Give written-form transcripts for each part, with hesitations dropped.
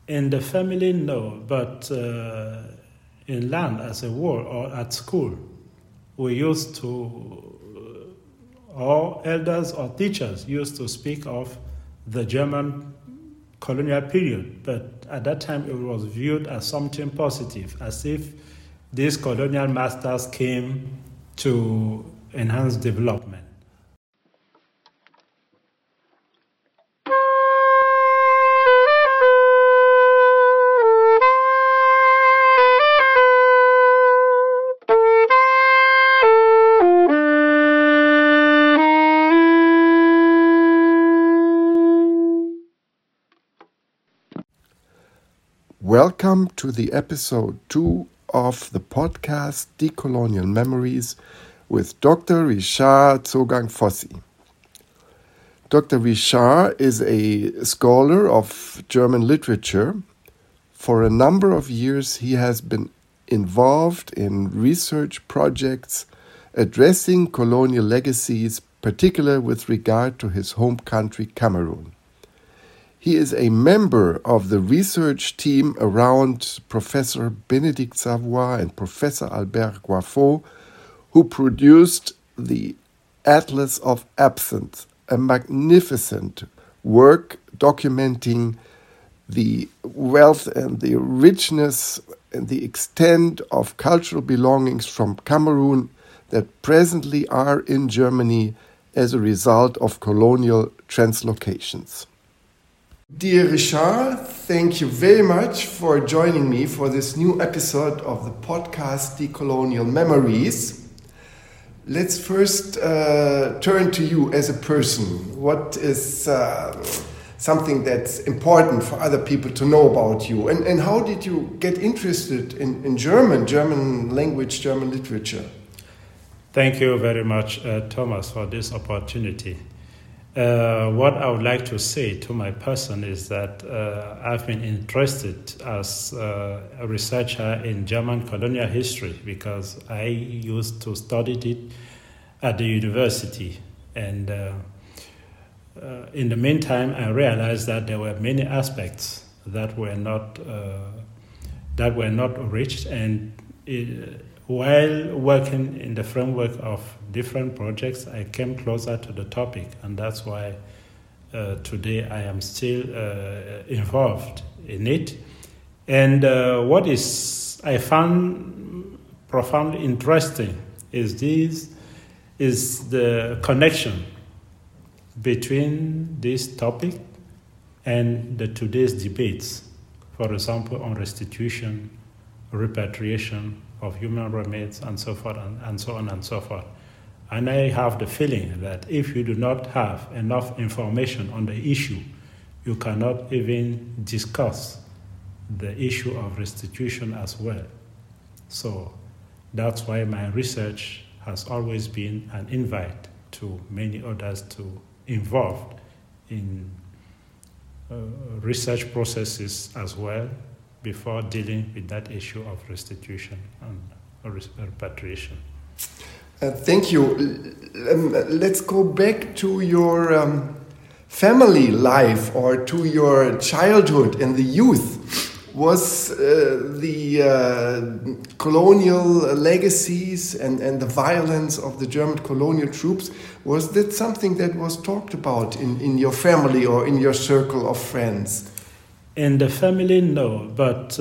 In the family, no, but in land as a whole or at school, we used to, or elders or teachers used to speak of the German colonial period, but at that time it was viewed as something positive, as if these colonial masters came to enhance development. Welcome to the episode 2 of the podcast Decolonial Memories with Dr. Richard Zogang-Fossi. Dr. Richard is a scholar of German literature. For a number of years, he has been involved in research projects addressing colonial legacies, particularly with regard to his home country, Cameroon. He is a member of the research team around Professor Bénédicte Savoy and Professor Albert Goiffot, who produced the Atlas of Absence, a magnificent work documenting the wealth and the richness and the extent of cultural belongings from Cameroon that presently are in Germany as a result of colonial translocations. Dear Richard, thank you very much for joining me for this new episode of the podcast Decolonial Memories. Let's first turn to you as a person. What is something that's important for other people to know about you? And how did you get interested in German language, German literature? Thank you very much, Thomas, for this opportunity. What I would like to say to my person is that I've been interested as a researcher in German colonial history because I used to study it at the university. And in the meantime, I realized that there were many aspects that were not reached. And while working in the framework of different projects, I came closer to the topic, and that's why today I am still involved in it. And what I found profoundly interesting is the connection between this topic and today's debates, for example, on restitution, repatriation of human remains, and so forth, and so on and so forth. And I have the feeling that if you do not have enough information on the issue, you cannot even discuss the issue of restitution as well. So that's why my research has always been an invite to many others to involve in research processes as well before dealing with that issue of restitution and repatriation. Thank you. Let's go back to your family life or to your childhood and the youth. Was the colonial legacies and the violence of the German colonial troops, was that something that was talked about in your family or in your circle of friends? In the family, no, but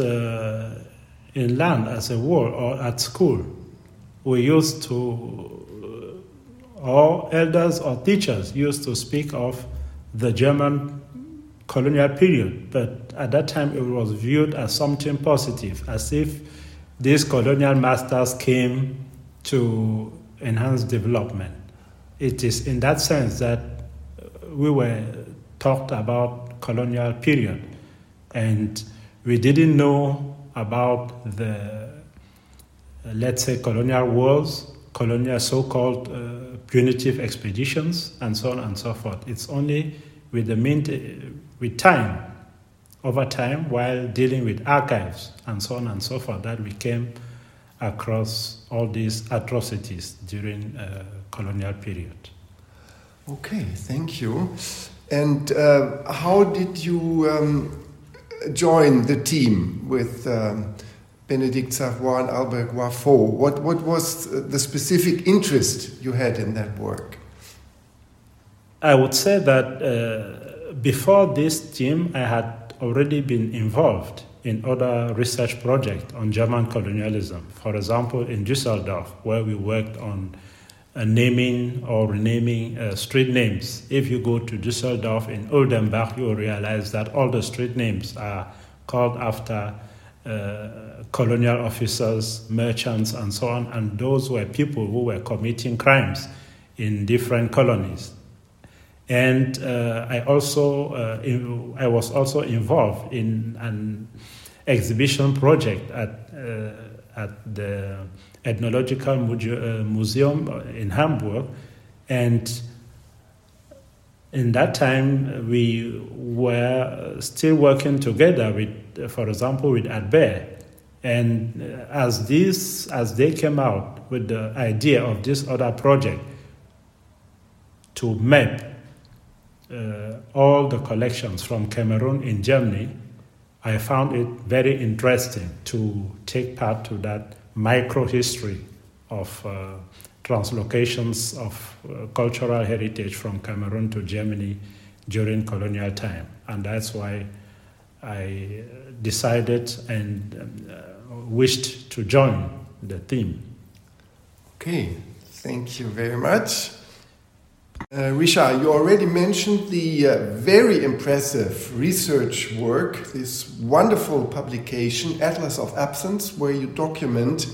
in land as a whole or at school, we used to, or elders or teachers used to speak of the German colonial period, but at that time it was viewed as something positive, as if these colonial masters came to enhance development. It is in that sense that we were talked about colonial period, and we didn't know about the, let's say, colonial wars, colonial so-called punitive expeditions, and so on and so forth. It's only with time, over time, while dealing with archives and so on and so forth, that we came across all these atrocities during colonial period. Okay, thank you. And how did you join the team with Bénédicte Savoie and Albert Guaffaut? What was the specific interest you had in that work? I would say that before this team, I had already been involved in other research projects on German colonialism. For example, in Düsseldorf, where we worked on naming or renaming street names. If you go to Düsseldorf in Oldenburg, you will realize that all the street names are called after colonial officers, merchants, and so on, and those were people who were committing crimes in different colonies. And I was also involved in an exhibition project at the Ethnological Museum in Hamburg, and in that time we were still working together with, for example, with Albert. And as they came out with the idea of this other project to map all the collections from Cameroon in Germany, I found it very interesting to take part to that micro-history of translocations of cultural heritage from Cameroon to Germany during colonial time. And that's why I decided and wished to join the team. Okay, thank you very much. Richard, you already mentioned the very impressive research work, this wonderful publication, Atlas of Absence, where you document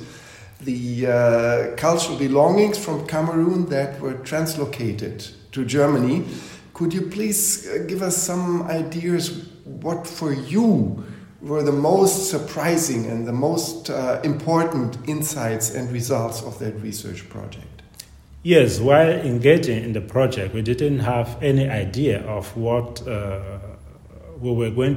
the cultural belongings from Cameroon that were translocated to Germany. Could you please give us some ideas what for you were the most surprising and the most important insights and results of that research project? Yes, while engaging in the project, we didn't have any idea of what we were going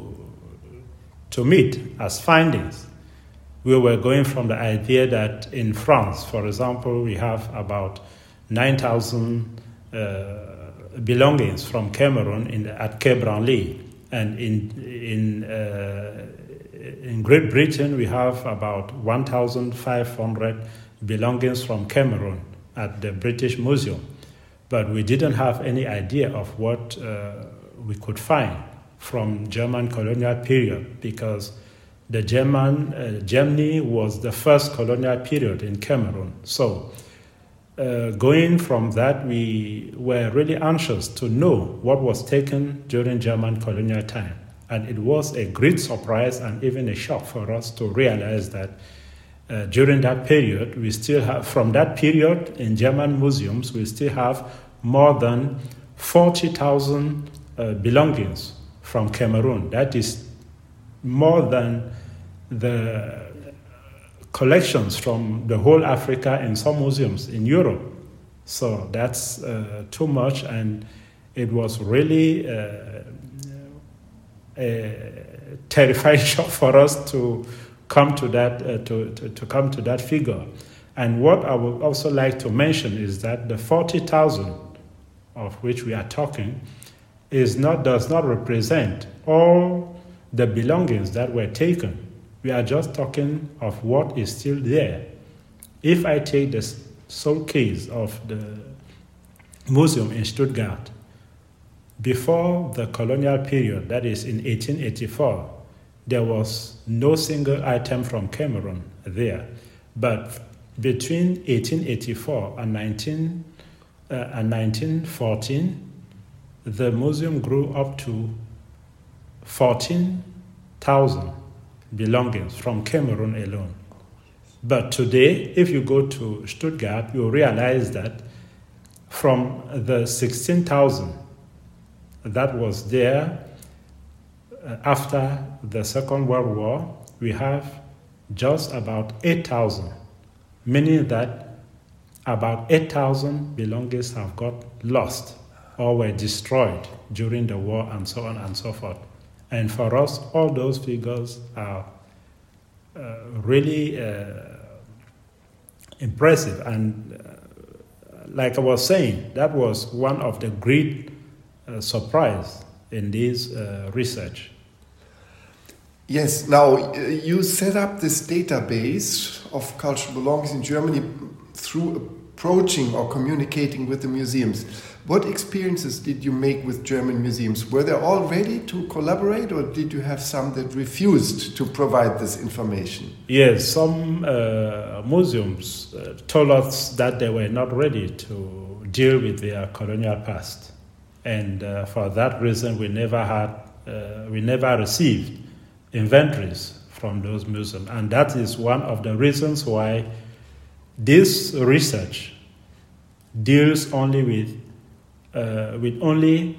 to meet as findings. We were going from the idea that in France, for example, we have about 9,000 belongings from Cameroon at Quai Branly, and in Great Britain we have about 1,500 belongings from Cameroon at the British Museum, but we didn't have any idea of what we could find from German colonial period, because the Germany was the first colonial period in Cameroon. So going from that, we were really anxious to know what was taken during German colonial time. And it was a great surprise and even a shock for us to realize that during that period, we still have, from that period in German museums, we still have more than 40,000 belongings from Cameroon. That is more than the collections from the whole Africa in some museums in Europe. So that's too much, and it was really a terrifying shock for us to come to that to come to that figure. And what I would also like to mention is that the 40,000 of which we are talking does not represent all the belongings that were taken. We are just talking of what is still there. If I take the sole case of the museum in Stuttgart, before the colonial period, that is in 1884, there was no single item from Cameroon there. But between 1884 and 1914, the museum grew up to 14,000 belongings from Cameroon alone. But today, if you go to Stuttgart, you realize that from the 16,000 that was there after the Second World War, we have just about 8,000, meaning that about 8,000 belongings have got lost or were destroyed during the war, and so on and so forth. And for us, all those figures are really impressive. And like I was saying, that was one of the great surprise in this research. Yes, now you set up this database of cultural belongings in Germany through approaching or communicating with the museums. What experiences did you make with German museums? Were they all ready to collaborate, or did you have some that refused to provide this information? Yes, some museums told us that they were not ready to deal with their colonial past. And for that reason, we never received inventories from those museums. And that is one of the reasons why this research deals only with only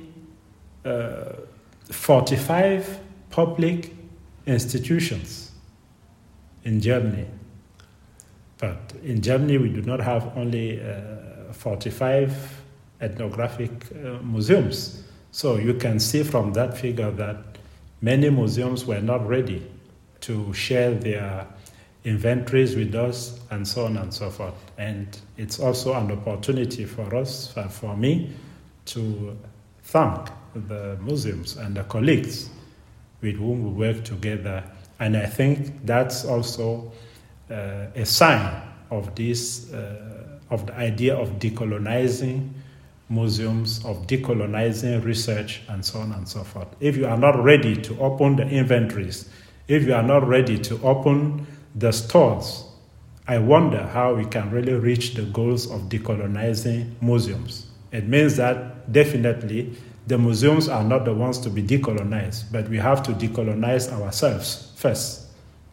45 public institutions in Germany. But in Germany, we do not have only 45 ethnographic museums. So you can see from that figure that many museums were not ready to share their inventories with us, and so on and so forth. And it's also an opportunity for us, for me, to thank the museums and the colleagues with whom we work together. And I think that's also a sign of this, of the idea of decolonizing museums, of decolonizing research, and so on and so forth. If you are not ready to open the inventories, if you are not ready to open the stores, I wonder how we can really reach the goals of decolonizing museums. It means that definitely the museums are not the ones to be decolonized, but we have to decolonize ourselves first.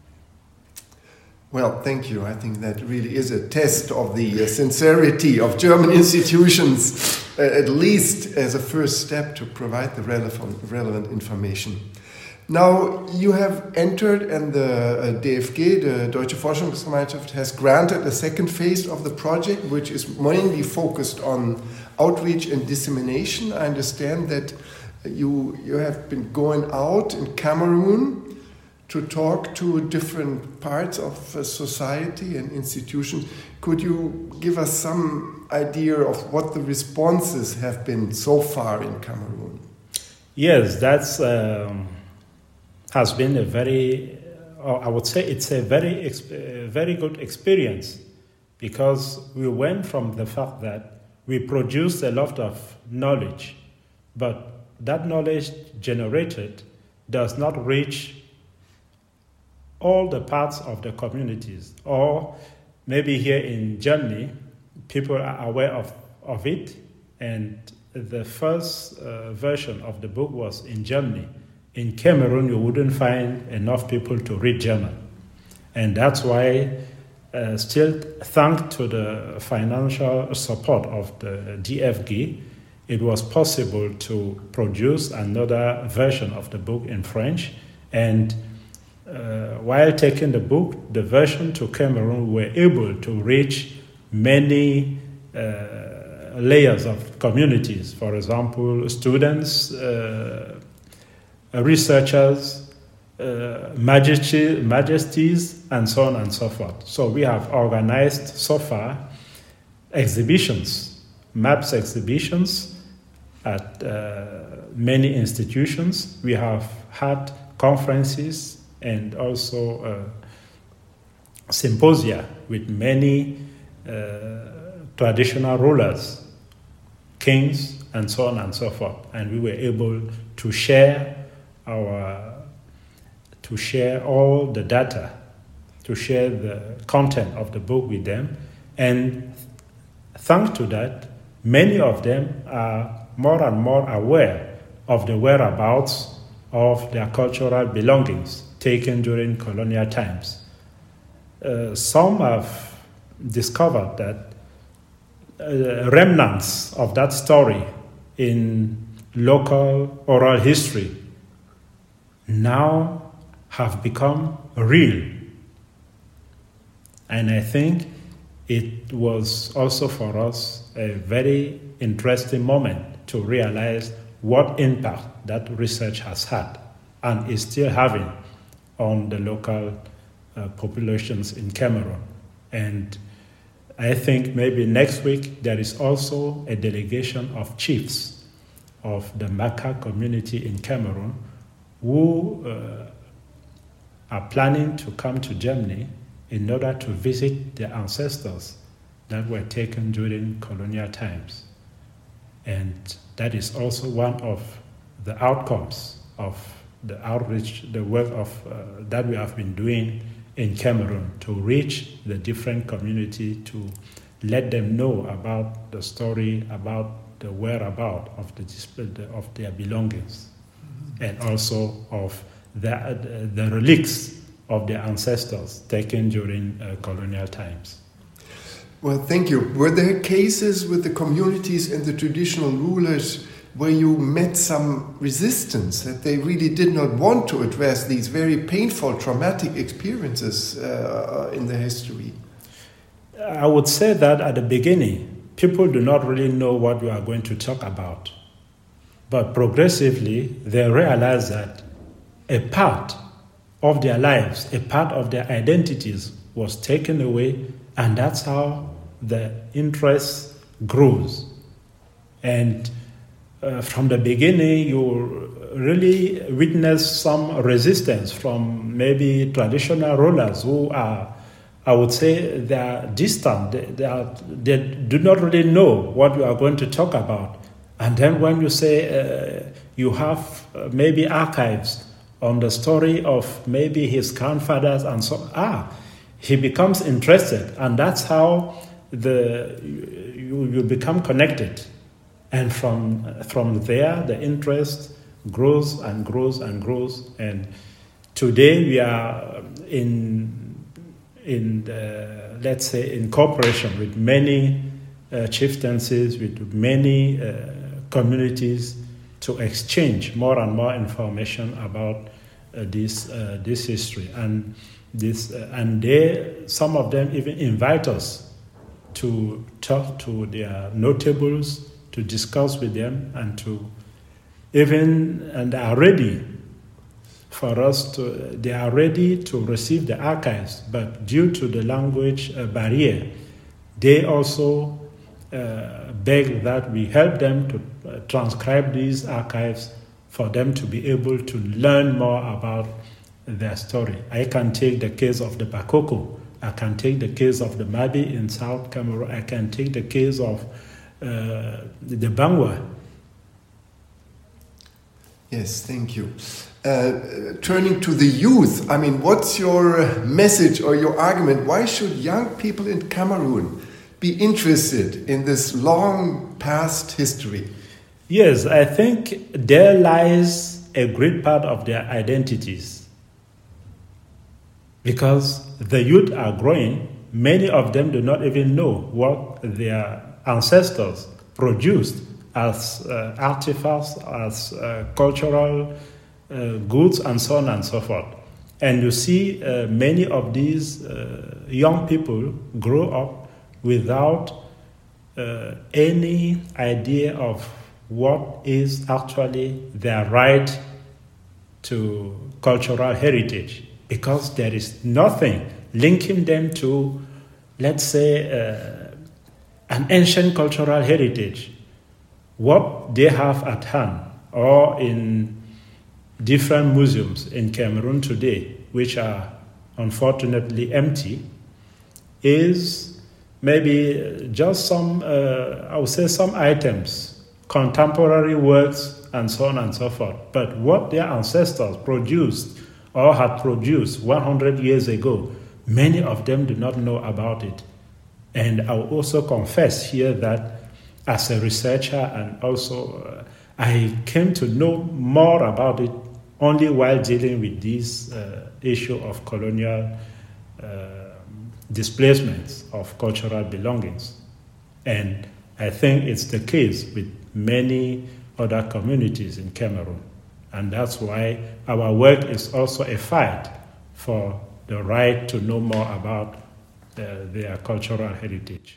Well, thank you. I think that really is a test of the sincerity of German institutions, at least as a first step to provide the relevant information. Now, you have entered, and the DFG, the Deutsche Forschungsgemeinschaft, has granted a second phase of the project, which is mainly focused on outreach and dissemination. I understand that you have been going out in Cameroon to talk to different parts of society and institutions. Could you give us some idea of what the responses have been so far in Cameroon? Yes, that's has been a very, I would say it's a very good experience, because we went from the fact that we produced a lot of knowledge, but that knowledge generated does not reach all the parts of the communities. Or maybe here in Germany, people are aware of it, and the first version of the book was in Germany. In Cameroon, you wouldn't find enough people to read German. And that's why, still thanks to the financial support of the DFG, it was possible to produce another version of the book in French. And while taking the book, the version to Cameroon, we were able to reach many layers of communities. For example, students, researchers, majesties, and so on and so forth. So we have organized so far exhibitions, maps exhibitions at many institutions. We have had conferences and also symposia with many traditional rulers, kings, and so on and so forth. And we were able to share all the data, to share the content of the book with them. And thanks to that, many of them are more and more aware of the whereabouts of their cultural belongings taken during colonial times. Some have discovered that remnants of that story in local oral history now have become real. And I think it was also for us a very interesting moment to realize what impact that research has had and is still having on the local populations in Cameroon. And I think maybe next week there is also a delegation of chiefs of the Maka community in Cameroon who are planning to come to Germany in order to visit their ancestors that were taken during colonial times. And that is also one of the outcomes of the outreach, the work that we have been doing in Cameroon to reach the different community, to let them know about the story, about the whereabouts of their belongings, and also of the relics of their ancestors taken during colonial times. Well, thank you. Were there cases with the communities and the traditional rulers where you met some resistance, that they really did not want to address these very painful, traumatic experiences in the history? I would say that at the beginning, people do not really know what we are going to talk about. But progressively, they realize that a part of their lives, a part of their identities was taken away, and that's how the interest grows. And from the beginning, you really witness some resistance from maybe traditional rulers who are, I would say, they are distant. They do not really know what you are going to talk about. And then when you say you have maybe archives on the story of maybe his grandfathers and so he becomes interested, and that's how you become connected. And from there, the interest grows and grows and grows. And today we are let's say, in cooperation with many chieftaincies, with many communities, to exchange more and more information about this history. And some of them even invite us to talk to their notables, to discuss with them, and they are ready they are ready to receive the archives, but due to the language barrier, they also beg that we help them to transcribe these archives for them to be able to learn more about their story. I can take the case of the Bakoko, I can take the case of the Mabi in South Cameroon, I can take the case of the Bangwa. Yes, thank you. Turning to the youth, I mean, what's your message or your argument? Why should young people in Cameroon be interested in this long past history? Yes, I think there lies a great part of their identities. Because the youth are growing, many of them do not even know what their ancestors produced as artifacts, as cultural goods, and so on and so forth. And you see many of these young people grow up without any idea of what is actually their right to cultural heritage, because there is nothing linking them to, let's say, an ancient cultural heritage. What they have at hand, or in different museums in Cameroon today, which are unfortunately empty, is maybe just some, I would say, some items, contemporary works, and so on and so forth. But what their ancestors produced or had produced 100 years ago, many of them do not know about it. And I will also confess here that as a researcher, and also I came to know more about it only while dealing with this issue of colonial displacements of cultural belongings. And I think it's the case with many other communities in Cameroon. And that's why our work is also a fight for the right to know more about their cultural heritage.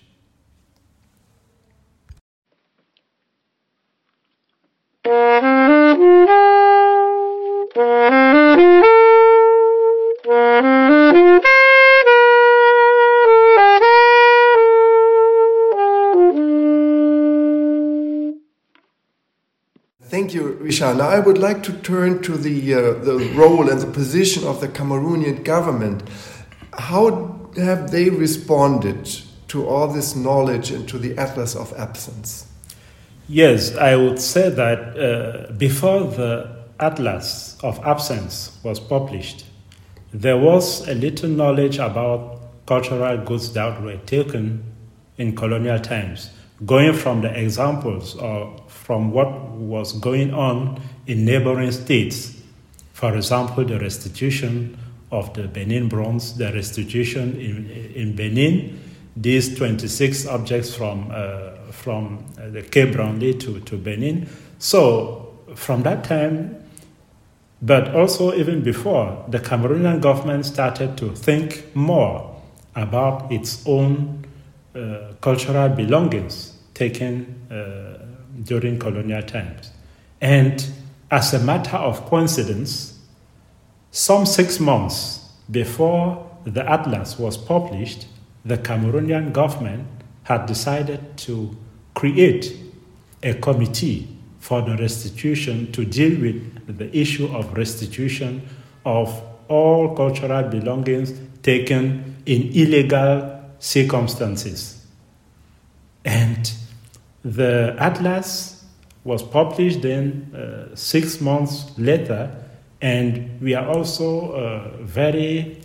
Thank you, Richard. Now I would like to turn to the role and the position of the Cameroonian government. How have they responded to all this knowledge and to the Atlas of Absence? Yes, I would say that before the Atlas of Absence was published, there was a little knowledge about cultural goods that were taken in colonial times, going from the examples or from what was going on in neighboring states. For example, the restitution of the Benin bronze, the restitution in Benin, these 26 objects from the Cape Brownlee to Benin. So from that time, but also even before, the Cameroonian government started to think more about its own cultural belongings taken during colonial times. And as a matter of coincidence, some 6 months before the Atlas was published, the Cameroonian government had decided to create a committee for the restitution to deal with the issue of restitution of all cultural belongings taken in illegal circumstances. And the Atlas was published then 6 months later, and we are also very,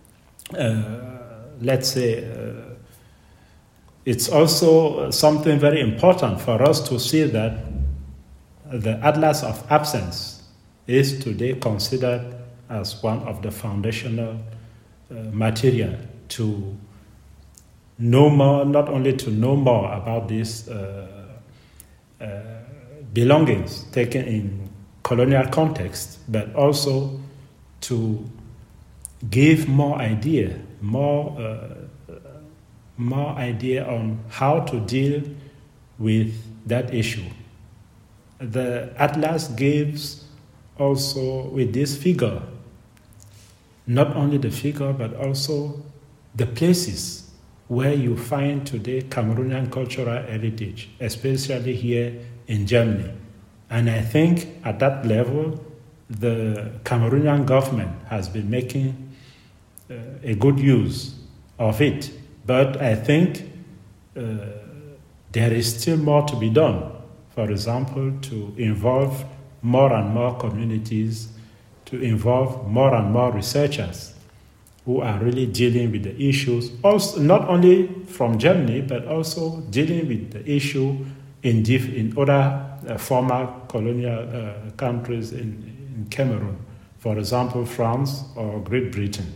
it's also something very important for us to see that the Atlas of Absence is today considered as one of the foundational material to know more, not only to know more about these belongings taken in colonial context, but also to give more idea on how to deal with that issue. The Atlas gives also with this figure, not only the figure, but also the places where you find today Cameroonian cultural heritage, especially here in Germany. And I think at that level, the Cameroonian government has been making a good use of it. But I think there is still more to be done. For example, to involve more and more communities, to involve more and more researchers who are really dealing with the issues, also not only from Germany, but also dealing with the issue in other former colonial countries in Cameroon, for example, France or Great Britain.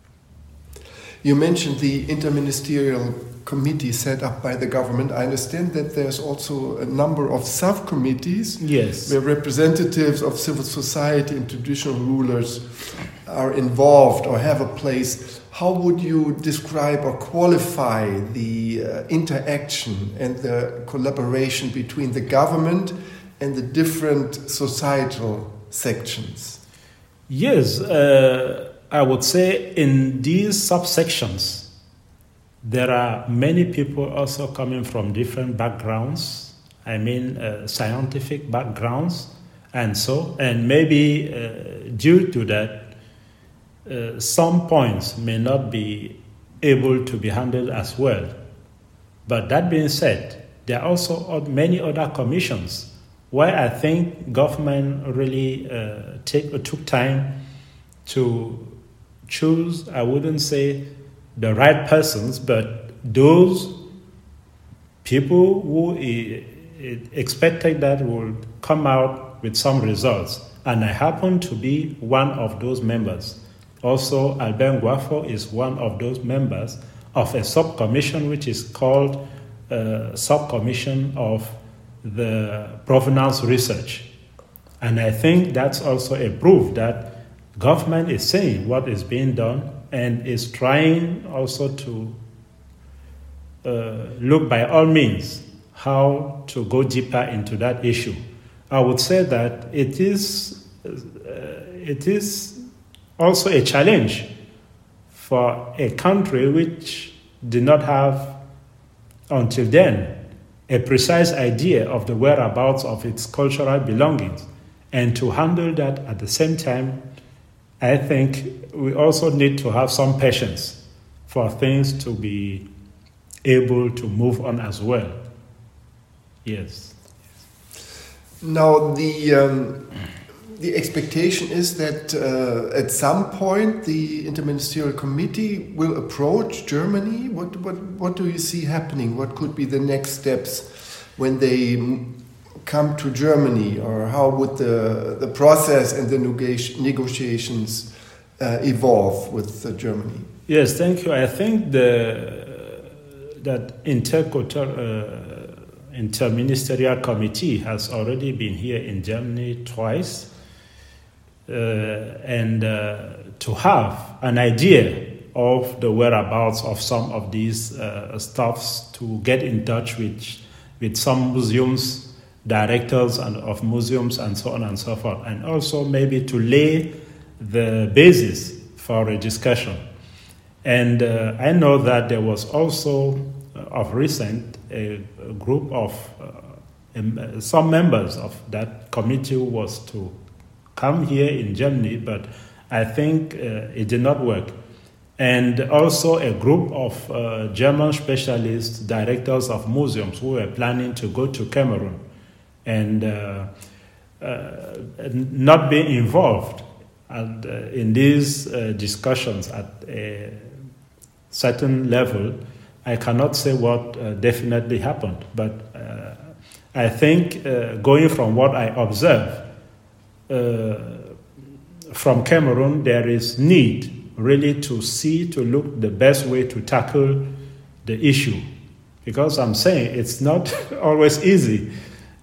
You mentioned the interministerial committee set up by the government. I understand that there's also a number of subcommittees, yes, where representatives of civil society and traditional rulers are involved or have a place. How would you describe or qualify the interaction and the collaboration between the government and the different societal sections? Yes, I would say in these subsections, there are many people also coming from different backgrounds, scientific backgrounds, and maybe due to that, some points may not be able to be handled as well. But that being said, there are also many other commissions where I think government really took time to choose, I wouldn't say the right persons, but those people who expected that would come out with some results. And I happen to be one of those members. Also, Albert Guafo is one of those members of a subcommission which is called Subcommission of the Provenance Research. And I think that's also a proof that government is saying what is being done and is trying also to look by all means how to go deeper into that issue. I would say that it is also a challenge for a country which did not have until then a precise idea of the whereabouts of its cultural belongings. And to handle that at the same time, I think we also need to have some patience for things to be able to move on as well. Yes. Now, the expectation is that at some point the Interministerial Committee will approach Germany. What do you see happening? What could be the next steps when they come to Germany, or how would the process and the negotiations evolve with Germany? Yes, thank you. I think that interministerial committee has already been here in Germany twice, and to have an idea of the whereabouts of some of these stuffs, to get in touch with some museums, directors of museums, and so on and so forth, and also maybe to lay the basis for a discussion. And I know that there was also, of recent, a group of some members of that committee who was to come here in Germany, but I think it did not work. And also a group of German specialists, directors of museums, who were planning to go to Cameroon and not be involved in these discussions at a certain level. I cannot say what definitely happened, but I think going from what I observe from Cameroon, there is need really to look the best way to tackle the issue, because I'm saying it's not always easy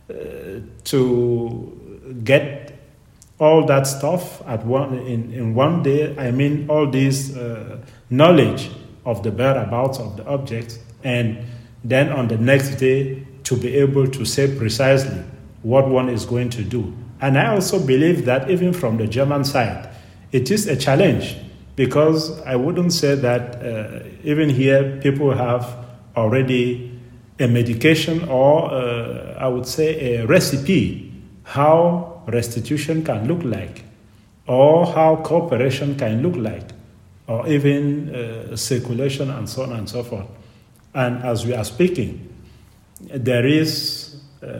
to get all that stuff in one day. I mean, all this knowledge of the whereabouts of the objects, and then on the next day to be able to say precisely what one is going to do. And I also believe that even from the German side, it is a challenge, because I wouldn't say that even here people have already a medication or I would say a recipe how restitution can look like, or how cooperation can look like, or even circulation and so on and so forth. And as we are speaking, there is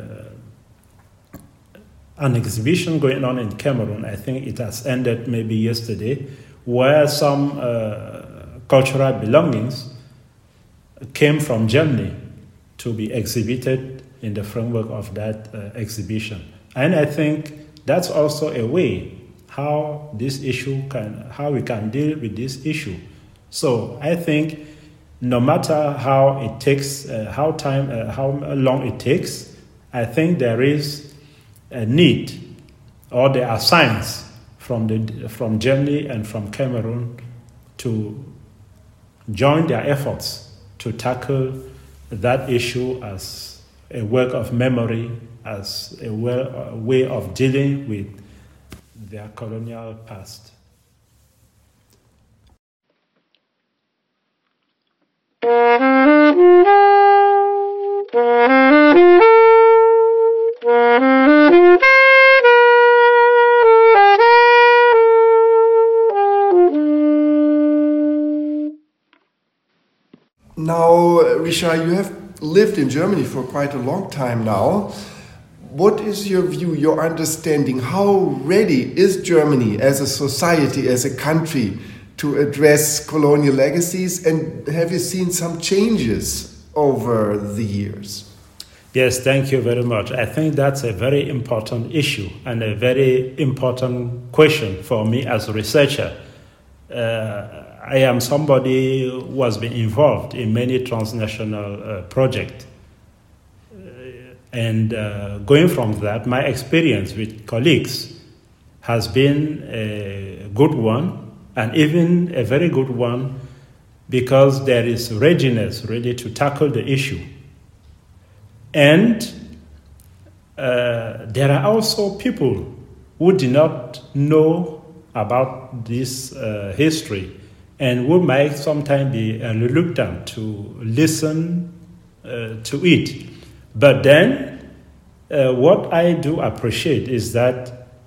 an exhibition going on in Cameroon. I think it has ended maybe yesterday, where some cultural belongings came from Germany to be exhibited in the framework of that exhibition. And I think that's also a way how we can deal with this issue. So I think no matter how it takes, how long it takes, I think there is a need, or there are signs from Germany and from Cameroon to join their efforts to tackle that issue as a work of memory, as a way of dealing with their colonial past. Now, Richard, you have lived in Germany for quite a long time now. What is your view, your understanding? How ready is Germany as a society, as a country, to address colonial legacies? And have you seen some changes over the years? Yes, thank you very much. I think that's a very important issue and a very important question for me as a researcher. I am somebody who has been involved in many transnational projects. And going from that, my experience with colleagues has been a good one, and even a very good one, because there is readiness really to tackle the issue. And there are also people who do not know about this history, and who might sometimes be reluctant to listen to it. But then, what I do appreciate is that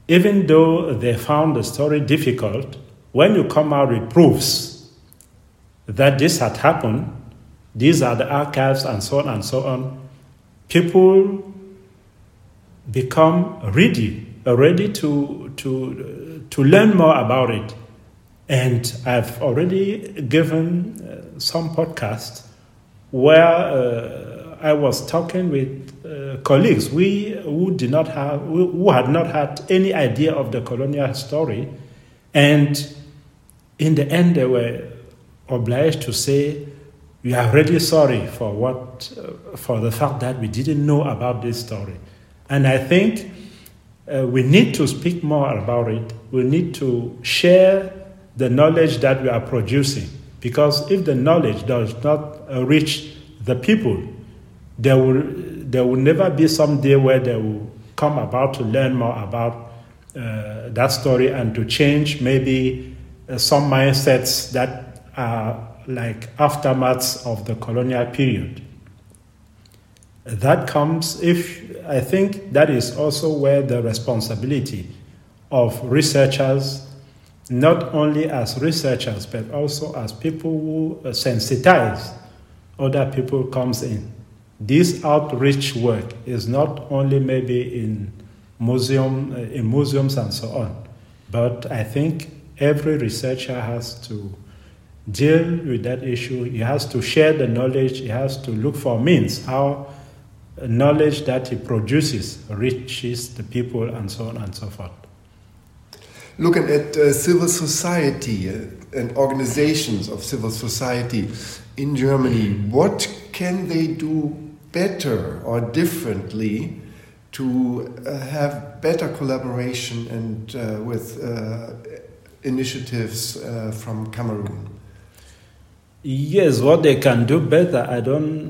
even though they found the story difficult, when you come out with proofs that this had happened, these are the archives and so on, people become ready to learn more about it. And I've already given some podcasts where I was talking with colleagues who had not had any idea of the colonial story, and in the end they were obliged to say, "We are really sorry for the fact that we didn't know about this story." And I think we need to speak more about it. We need to share the knowledge that we are producing, because if the knowledge does not reach the people, there will never be some day where they will come about to learn more about that story and to change maybe some mindsets that are like aftermaths of the colonial period. That comes I think that is also where the responsibility of researchers, not only as researchers, but also as people who sensitize other people, comes in. This outreach work is not only maybe in museums and so on, but I think every researcher has to deal with that issue. He has to share the knowledge. He has to look for means how knowledge that he produces reaches the people and so on and so forth. Looking at civil society and organizations of civil society in Germany, what can they do better or differently to have better collaboration and with initiatives from Cameroon? Yes, what they can do better, I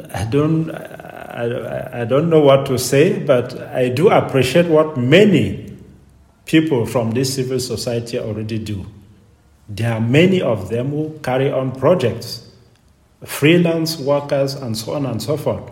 don't know what to say, but I do appreciate what many people from this civil society already do. There are many of them who carry on projects, freelance workers and so on and so forth,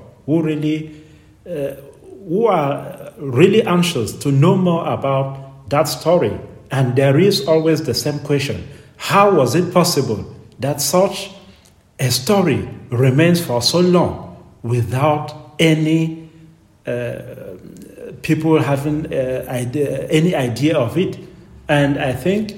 who are really anxious to know more about that story. And there is always the same question: how was it possible that such a story remains for so long without any people having any idea of it? And I think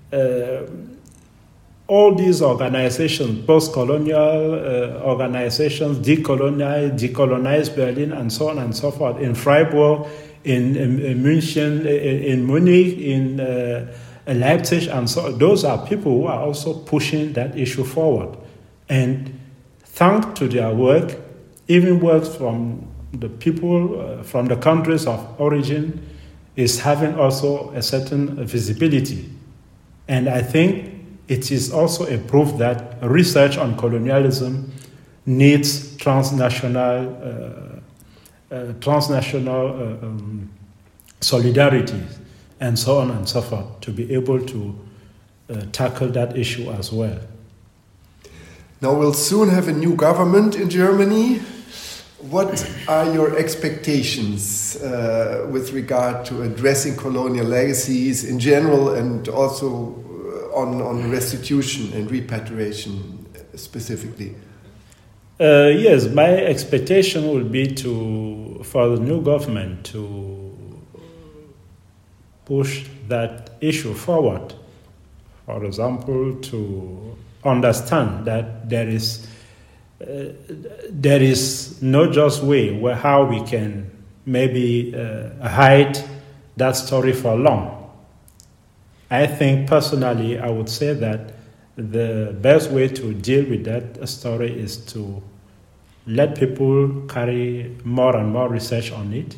all these organizations, post-colonial organizations, decolonize Berlin, and so on and so forth, in Freiburg, in München, in Munich, in Leipzig, and so on, those are people who are also pushing that issue forward. And thanks to their work, even work from the people from the countries of origin is having also a certain visibility. And I think it is also a proof that research on colonialism needs transnational solidarity and so on and so forth to be able to tackle that issue as well. Now we'll soon have a new government in Germany. What are your expectations with regard to addressing colonial legacies in general, and also on restitution and repatriation specifically? Yes, my expectation will be for the new government to push that issue forward. For example, to understand that there is no just way how we can maybe hide that story for long. I think personally, I would say that the best way to deal with that story is to let people carry more and more research on it,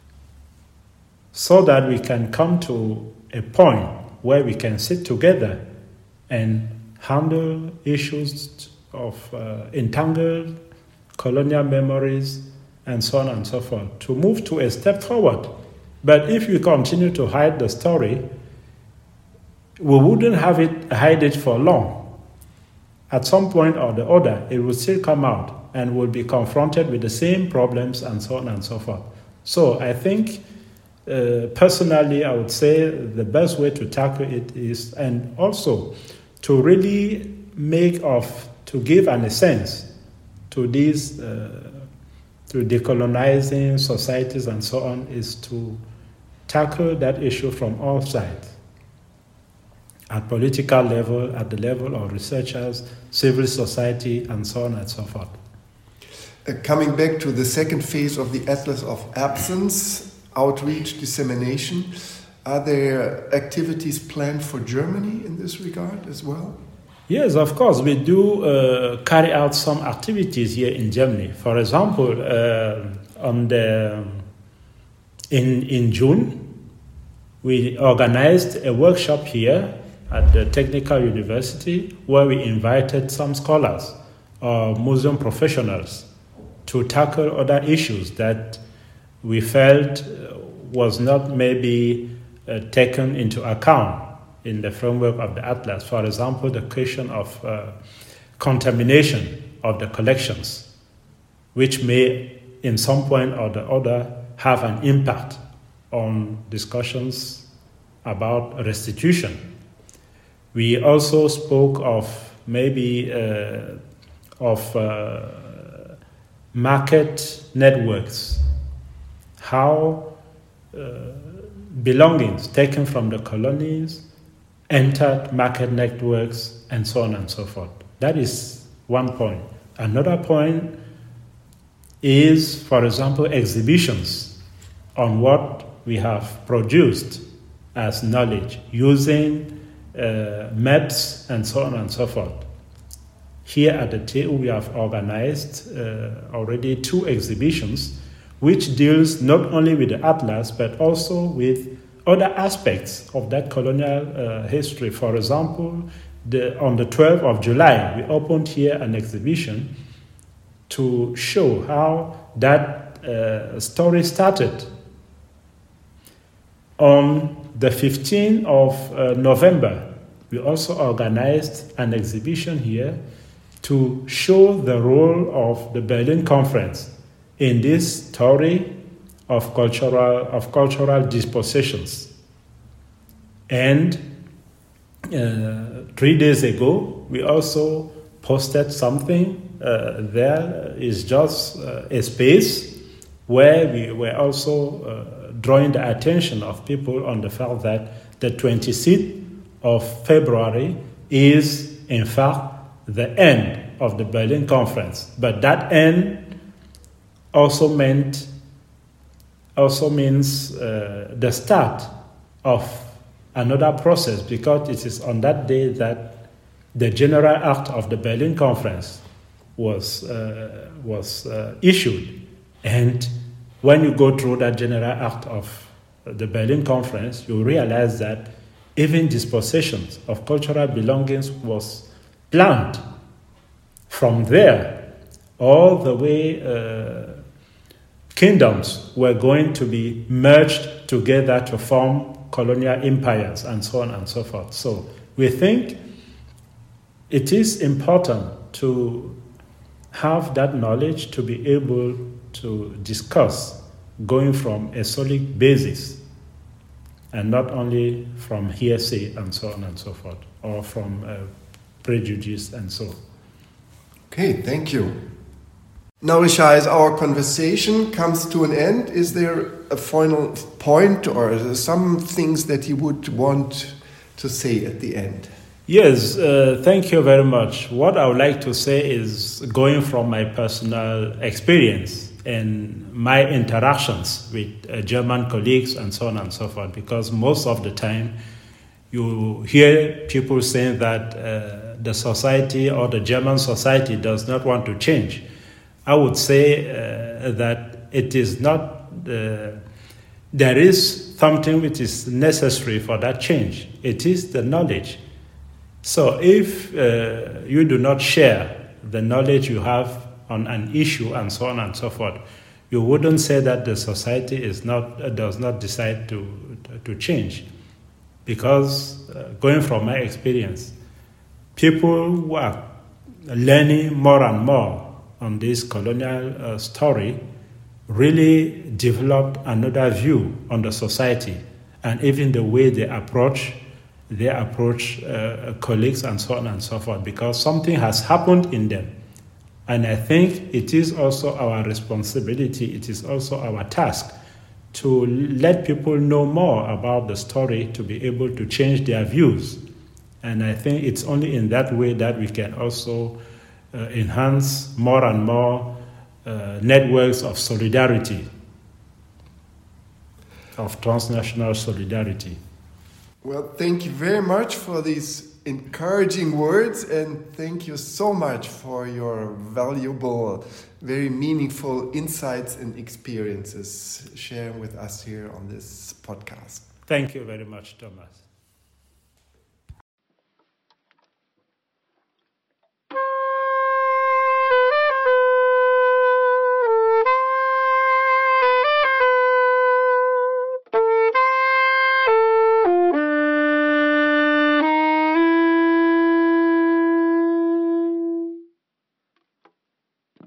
so that we can come to a point where we can sit together and handle issues of entangled colonial memories and so on and so forth, to move to a step forward. But if we continue to hide the story, we wouldn't hide it for long. At some point or the other, it will still come out and we'll be confronted with the same problems and so on and so forth. So I think personally, I would say the best way to tackle it is, and also to really to give an essence to these, to decolonizing societies and so on, is to tackle that issue from all sides. At political level, at the level of researchers, civil society, and so on and so forth. Coming back to the second phase of the Atlas of Absence, outreach, dissemination, are there activities planned for Germany in this regard as well? Yes, of course. We do carry out some activities here in Germany. For example, in June, we organized a workshop here at the Technical University where we invited some scholars or museum professionals to tackle other issues that we felt was not maybe taken into account in the framework of the Atlas. For example, the question of contamination of the collections, which may, in some point or the other, have an impact on discussions about restitution. We also spoke of maybe market networks, how belongings taken from the colonies entered market networks, and so on and so forth. That is one point. Another point is, for example, exhibitions on what we have produced as knowledge using maps and so on and so forth. Here at the TU, we have organized already 2 exhibitions which deals not only with the Atlas but also with other aspects of that colonial history. For example, on the 12th of July, we opened here an exhibition to show how that story started. On the 15th of November, we also organized an exhibition here to show the role of the Berlin Conference in this story of cultural dispossessions. And 3 days ago, we also posted something. There is just a space where we were also drawing the attention of people on the fact that the 26th of February is, in fact, the end of the Berlin Conference. But that end also means the start of another process, because it is on that day that the General Act of the Berlin Conference was issued. And when you go through that General Act of the Berlin Conference, you realize that even dispossessions of cultural belongings was planned. From there, all the way kingdoms were going to be merged together to form colonial empires, and so on and so forth. So we think it is important to have that knowledge to be able to discuss going from a solid basis and not only from hearsay and so on and so forth, or from prejudice and so on. Okay, thank you. Now, Richard, as our conversation comes to an end, is there a final point or some things that you would want to say at the end? Yes, thank you very much. What I would like to say is, going from my personal experience and my interactions with German colleagues and so on and so forth, because most of the time you hear people saying that the society or the German society does not want to change. I would say that it is not, there is something which is necessary for that change. It is the knowledge. So if you do not share the knowledge you have on an issue and so on and so forth, you wouldn't say that the society does not decide to change. Because going from my experience, people who are learning more and more on this colonial story really developed another view on the society and even the way they approach colleagues and so on and so forth, because something has happened in them. And I think it is also our responsibility, it is also our task to let people know more about the story to be able to change their views. And I think it's only in that way that we can also enhance more and more networks of solidarity, of transnational solidarity. Well, thank you very much for these encouraging words, and thank you so much for your valuable, very meaningful insights and experiences sharing with us here on this podcast. Thank you very much, Thomas.